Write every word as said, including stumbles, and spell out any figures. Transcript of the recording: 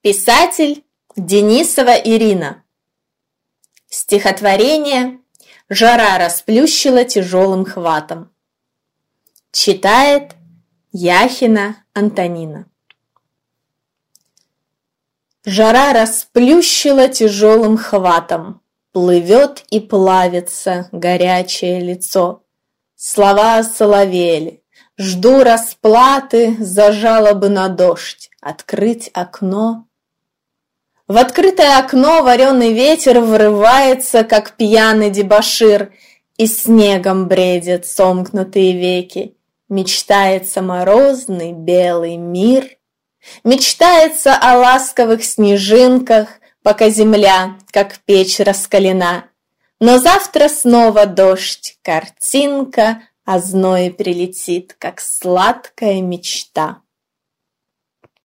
Писатель Денисова Ирина. Стихотворение «Жара расплющила тяжелым хватом». Читает Яхина Антонина. Жара расплющила тяжелым хватом, плывет и плавится горячее лицо. Слова соловели, жду расплаты за жалобы на дождь, открыть окно. В открытое окно вареный ветер врывается, как пьяный дебошир, и снегом бредят сомкнутые веки. Мечтается морозный белый мир. Мечтается о ласковых снежинках, пока земля, как печь, раскалена. Но завтра снова дождь, картинка, а зной прилетит, как сладкая мечта.